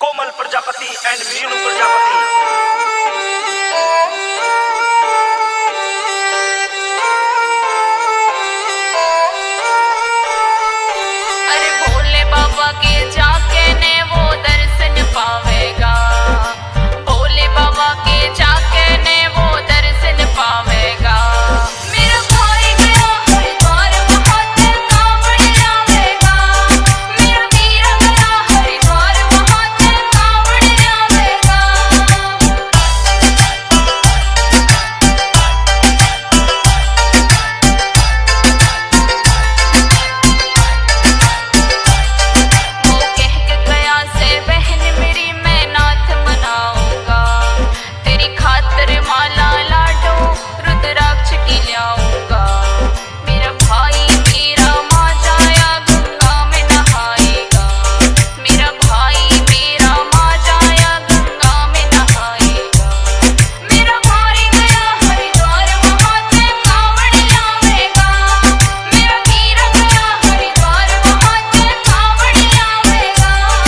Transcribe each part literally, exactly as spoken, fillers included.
कोमल Prajapati and Meenu Prajapati. अरे भोले बाबा के जाके ने वो दर्शन पावेगा, भोले बाबा के जाके ने वो दर्शन पावेगा। मेरा भाई गया हरिद्वार वहाँ से कांवड़ लावेगा, मेरा वीरा गया हरिद्वार वहाँ से कांवड़ लावेगा। वो कह के गया से बहन मेरी मैं नाथ मनाऊंगा, तेरी खातिर माला लाडो रुद्राक्ष की लाऊंगा। मेरा भाई मेरा माँ जाया गंगा में नहाएगा, मेरा भाई मेरा माँ जाया गंगा में नहाएगा। मेरा भाई गया हरिद्वार वहाँ से कांवड़ लावेगा, मेरा वीरा गया हरिद्वार वहाँ से कांवड़ लावेगा।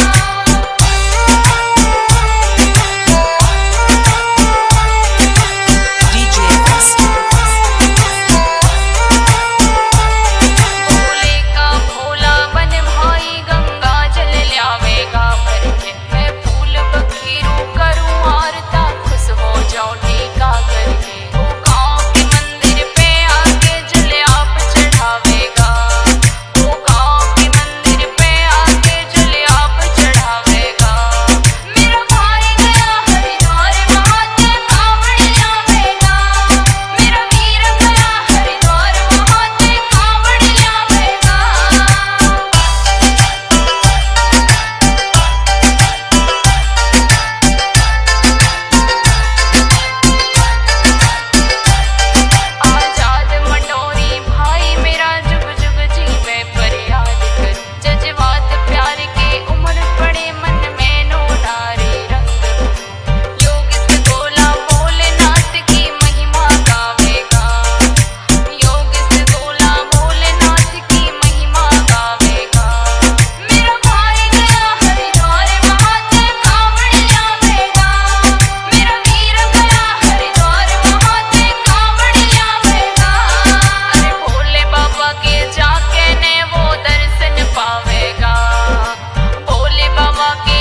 भोले का भोला बन भाई गंगा जल लावेगा भर के, मैं फूल बखेरू करूं आरता खुश हो जाऊं टीका करके। वो गाँव के मंदिर पे आके जल आप चढ़ावेगा, वो गाँव के मंदिर पे आके जल आप चढ़ावेगा। मेरा भाई गया हरिद्वार वहाँ से कांवड़ लावेगा, मेरा वीर गया हरिद्वार वहाँ से कांवड़ लावेगा। आजाद मंडोरी भाई मेरा जुग जुग जीवे पर याद करूं, जज्बात प्यार के उम्र पड़े मन में नो नारे रंग। योगिस्त गोला भोलेनाथ की महिमा गावेगा, योगिस्त गोला भोलेनाथ की महिमा गावेगा। मेरा भाई गया हरिद्वार वहाँ से कांवड़ लावेगा, मेरा वीर गया हरिद्वार वहाँ से कांवड़ लावेगा। अरे भोले बाबा के जाके ने वो दर्शन पावेगा, भोले बाबा के